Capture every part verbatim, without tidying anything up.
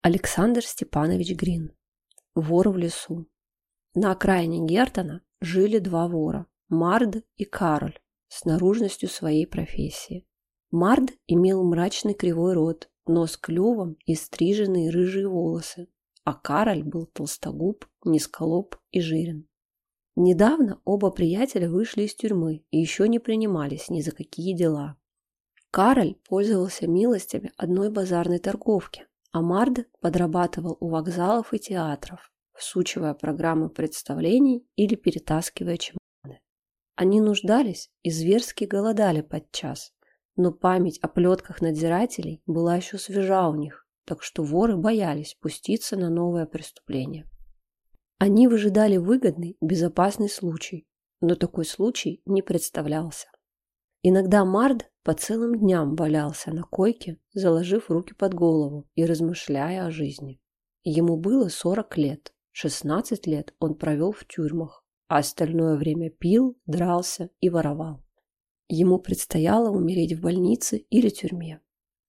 Александр Степанович Грин. Вор в лесу. На окраине Гертона жили два вора – Мард и Кароль, с наружностью своей профессии. Мард имел мрачный кривой рот, нос клювом и стриженные рыжие волосы, а Кароль был толстогуб, низколоб и жирен. Недавно оба приятеля вышли из тюрьмы и еще не принимались ни за какие дела. Кароль пользовался милостями одной базарной торговки, а Мард подрабатывал у вокзалов и театров, всучивая программы представлений или перетаскивая чемоданы. Они нуждались и зверски голодали подчас, но память о плетках надзирателей была еще свежа у них, так что воры боялись пуститься на новое преступление. Они выжидали выгодный, безопасный случай, но такой случай не представлялся. Иногда Мард по целым дням валялся на койке, заложив руки под голову и размышляя о жизни. Ему было сорок лет, шестнадцать лет он провел в тюрьмах, а остальное время пил, дрался и воровал. Ему предстояло умереть в больнице или тюрьме.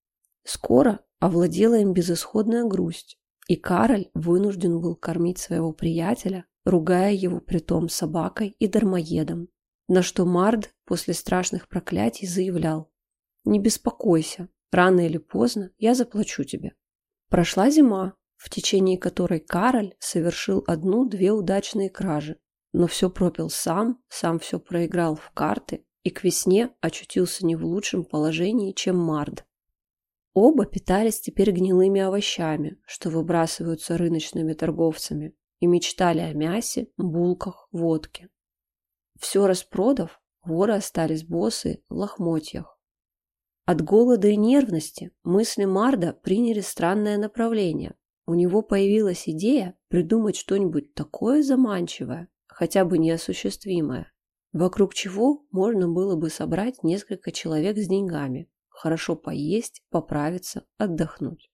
Скоро овладела им безысходная грусть, и Кароль вынужден был кормить своего приятеля, ругая его притом собакой и дармоедом, на что Мард после страшных проклятий заявлял: «Не беспокойся, рано или поздно я заплачу тебе». Прошла зима, в течение которой Кароль совершил одну-две удачные кражи, но все пропил сам, сам все проиграл в карты и к весне очутился не в лучшем положении, чем Мард. Оба питались теперь гнилыми овощами, что выбрасываются рыночными торговцами, и мечтали о мясе, булках, водке. Все распродав, воры остались босые в лохмотьях. От голода и нервности мысли Марда приняли странное направление. У него появилась идея придумать что-нибудь такое заманчивое, хотя бы неосуществимое, вокруг чего можно было бы собрать несколько человек с деньгами, хорошо поесть, поправиться, отдохнуть.